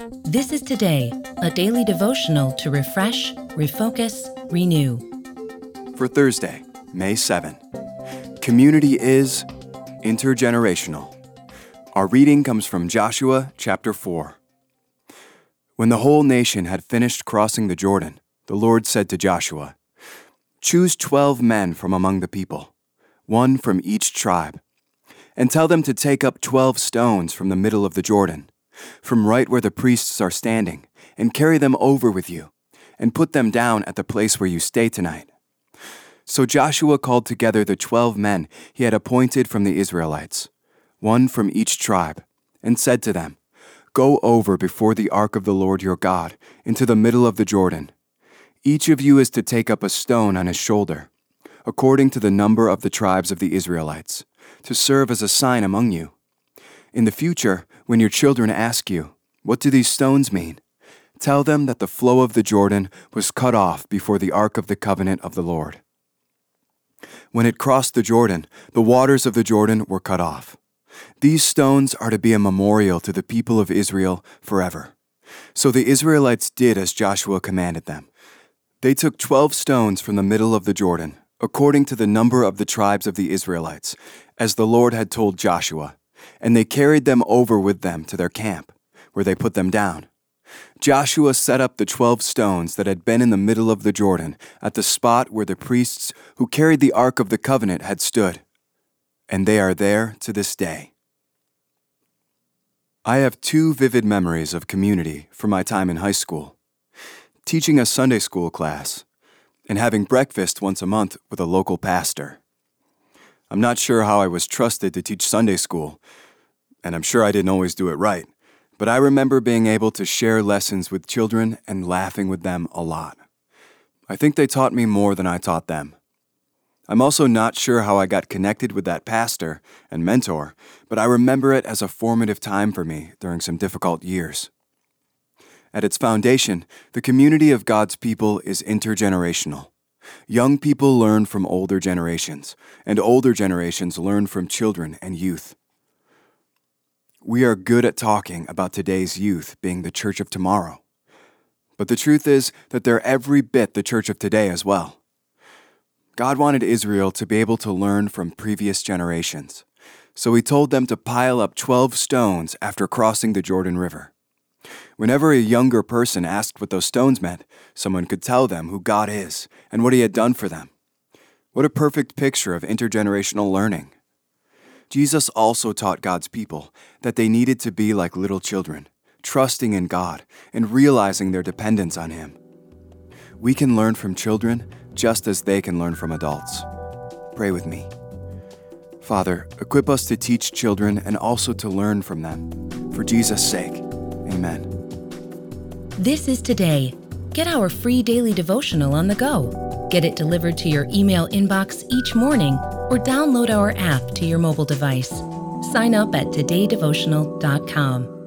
This is Today, a daily devotional to refresh, refocus, renew. For Thursday, May 7. Community is intergenerational. Our reading comes from Joshua chapter 4. When the whole nation had finished crossing the Jordan, the Lord said to Joshua, "Choose 12 men from among the people, one from each tribe, and tell them to take up 12 stones from the middle of the Jordan, from right where the priests are standing, and carry them over with you, and put them down at the place where you stay tonight." So Joshua called together the 12 men he had appointed from the Israelites, one from each tribe, and said to them, "Go over before the ark of the Lord your God into the middle of the Jordan. Each of you is to take up a stone on his shoulder, according to the number of the tribes of the Israelites, to serve as a sign among you. In the future, when your children ask you, 'What do these stones mean?' tell them that the flow of the Jordan was cut off before the ark of the covenant of the Lord. When it crossed the Jordan, the waters of the Jordan were cut off. These stones are to be a memorial to the people of Israel forever." So the Israelites did as Joshua commanded them. They took 12 stones from the middle of the Jordan, according to the number of the tribes of the Israelites, as the Lord had told Joshua, and they carried them over with them to their camp, where they put them down. Joshua set up the 12 stones that had been in the middle of the Jordan at the spot where the priests who carried the Ark of the Covenant had stood, and they are there to this day. I have 2 vivid memories of community from my time in high school: teaching a Sunday school class and having breakfast once a month with a local pastor. I'm not sure how I was trusted to teach Sunday school, and I'm sure I didn't always do it right, but I remember being able to share lessons with children and laughing with them a lot. I think they taught me more than I taught them. I'm also not sure how I got connected with that pastor and mentor, but I remember it as a formative time for me during some difficult years. At its foundation, the community of God's people is intergenerational. Young people learn from older generations, and older generations learn from children and youth. We are good at talking about today's youth being the church of tomorrow, but the truth is that they're every bit the church of today as well. God wanted Israel to be able to learn from previous generations, so he told them to pile up 12 stones after crossing the Jordan River. Whenever a younger person asked what those stones meant, someone could tell them who God is and what he had done for them. What a perfect picture of intergenerational learning. Jesus also taught God's people that they needed to be like little children, trusting in God and realizing their dependence on him. We can learn from children just as they can learn from adults. Pray with me. Father, equip us to teach children and also to learn from them. For Jesus' sake, amen. This is Today. Get our free daily devotional on the go. Get it delivered to your email inbox each morning or download our app to your mobile device. Sign up at todaydevotional.com.